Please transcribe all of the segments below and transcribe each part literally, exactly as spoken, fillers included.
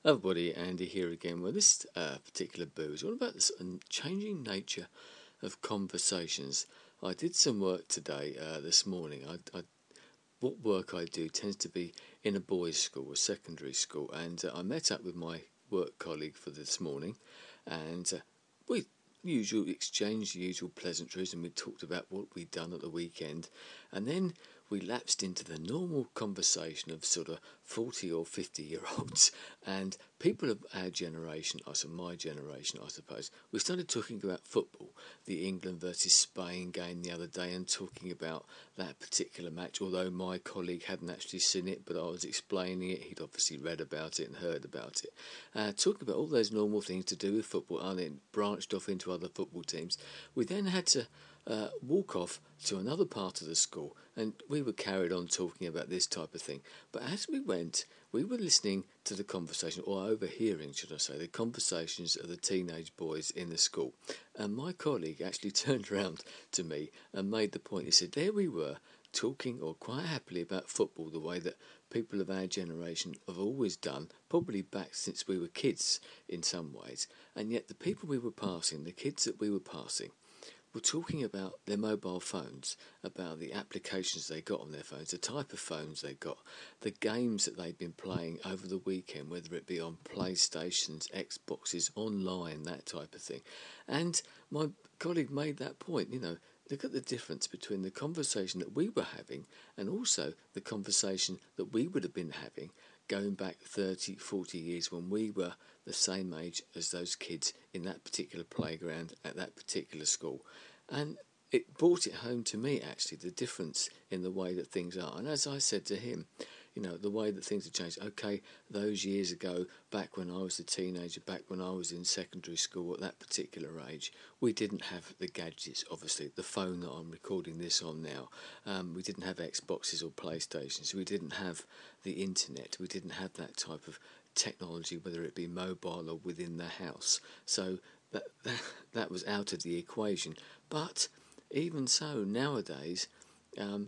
Everybody, Andy here again. Well, this uh, particular boo is all about this um, changing nature of conversations. I did some work today, uh, this morning. I, I, what work I do tends to be in a boys' school, a secondary school, and uh, I met up with my work colleague for this morning, and uh, we usual exchanged the usual pleasantries, and we talked about what we'd done at the weekend, and then we lapsed into the normal conversation of sort of forty or fifty year olds and people of our generation, I said my generation I suppose. We started talking about football, the England versus Spain game the other day, and talking about that particular match, although my colleague hadn't actually seen it, but I was explaining it. He'd obviously read about it and heard about it. Uh, talking about all those normal things to do with football, and then branched off into other football teams. We then had to Uh, walk off to another part of the school, and we were carried on talking about this type of thing. But as we went, we were listening to the conversation, or overhearing, should I say, the conversations of the teenage boys in the school. And my colleague actually turned around to me and made the point. He said, there we were, talking, or quite happily, about football the way that people of our generation have always done, probably back since we were kids in some ways. And yet the people we were passing, the kids that we were passing, were talking about their mobile phones, about the applications they got on their phones, the type of phones they got, the games that they'd been playing over the weekend, whether it be on PlayStations, Xboxes, online, that type of thing. And my colleague made that point, you know, look at the difference between the conversation that we were having and also the conversation that we would have been having going back thirty, forty years when we were the same age as those kids in that particular playground at that particular school. And it brought it home to me, actually, the difference in the way that things are. And as I said to him, you know, the way that things have changed. Okay, those years ago, back when I was a teenager, back when I was in secondary school at that particular age, we didn't have the gadgets, obviously, the phone that I'm recording this on now. Um, we didn't have Xboxes or PlayStations. We didn't have the internet. We didn't have that type of technology, whether it be mobile or within the house. So that, that, that was out of the equation. But even so, nowadays, um,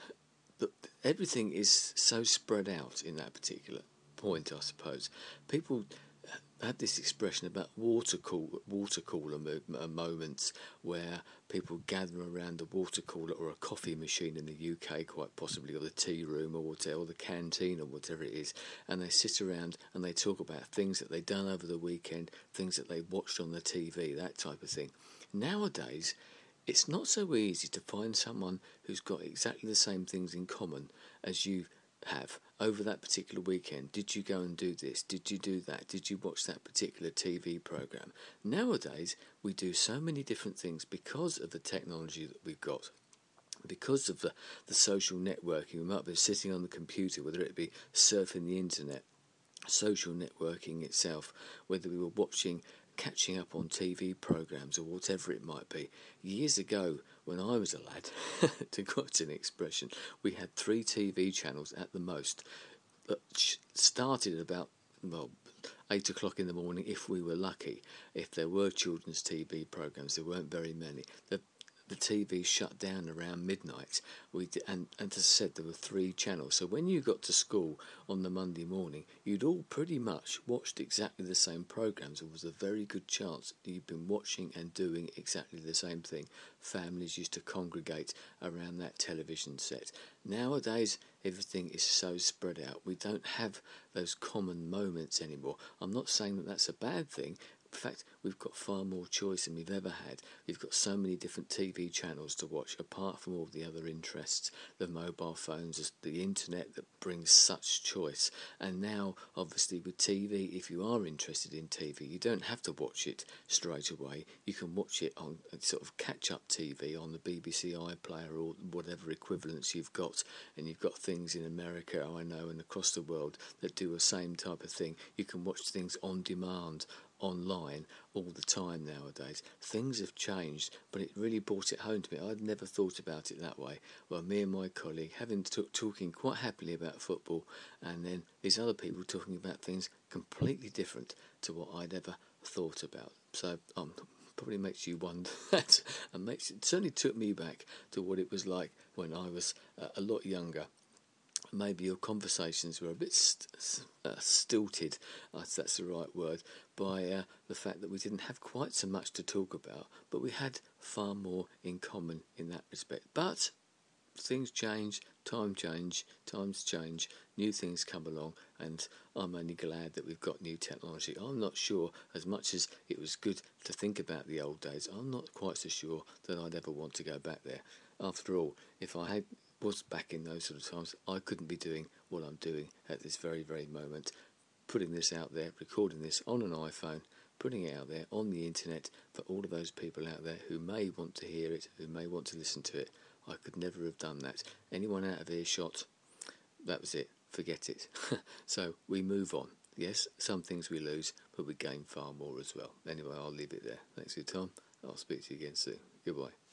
But everything is so spread out in that particular point, I suppose. People have this expression about water cool, water cooler mo- moments where people gather around the water cooler or a coffee machine in the U K, quite possibly, or the tea room or whatever, or the canteen or whatever it is, and they sit around and they talk about things that they've done over the weekend, things that they watched on the T V, that type of thing. Nowadays, it's not so easy to find someone who's got exactly the same things in common as you have over that particular weekend. Did you go and do this? Did you do that? Did you watch that particular T V program? Nowadays, we do so many different things because of the technology that we've got. Because of the, the social networking. We might be sitting on the computer, whether it be surfing the internet, social networking itself, whether we were watching catching up on T V programmes or whatever it might be. Years ago, when I was a lad, to quote an expression, we had three T V channels at the most that started at about, well, eight o'clock in the morning if we were lucky. If there were children's T V programmes, there weren't very many. The The T V shut down around midnight. We did, and, and as I said, there were three channels. So when you got to school on the Monday morning, you'd all pretty much watched exactly the same programmes. There was a very good chance that you'd been watching and doing exactly the same thing. Families used to congregate around that television set. Nowadays, everything is so spread out. We don't have those common moments anymore. I'm not saying that that's a bad thing. In fact, we've got far more choice than we've ever had. We've got so many different T V channels to watch, apart from all the other interests, the mobile phones, the internet that brings such choice. And now, obviously, with T V, if you are interested in T V, you don't have to watch it straight away. You can watch it on sort of catch-up T V on the B B C iPlayer or whatever equivalents you've got. And you've got things in America, I know, and across the world that do the same type of thing. You can watch things on demand online all the time nowadays. Things have changed, but it really brought it home to me. I'd never thought about it that way. Well, me and my colleague having t- talking quite happily about football, and then these other people talking about things completely different to what I'd ever thought about. So um, probably makes you wonder that, and makes it certainly took me back to what it was like when I was uh, a lot younger. maybe your conversations were a bit st- uh, stilted, if that's the right word, by uh, the fact that we didn't have quite so much to talk about, but we had far more in common in that respect. But things change, time change, times change, new things come along, and I'm only glad that we've got new technology. I'm not sure, as much as it was good to think about the old days, I'm not quite so sure that I'd ever want to go back there. After all, if I had was back in those sort of times, I couldn't be doing what I'm doing at this very, very moment, putting this out there, recording this on an iPhone, putting it out there on the internet for all of those people out there who may want to hear it, who may want to listen to it. I could never have done that. Anyone out of earshot, that was it. Forget it. So we move on. Yes, some things we lose, but we gain far more as well. Anyway, I'll leave it there. Thanks for your time. I'll speak to you again soon. Goodbye.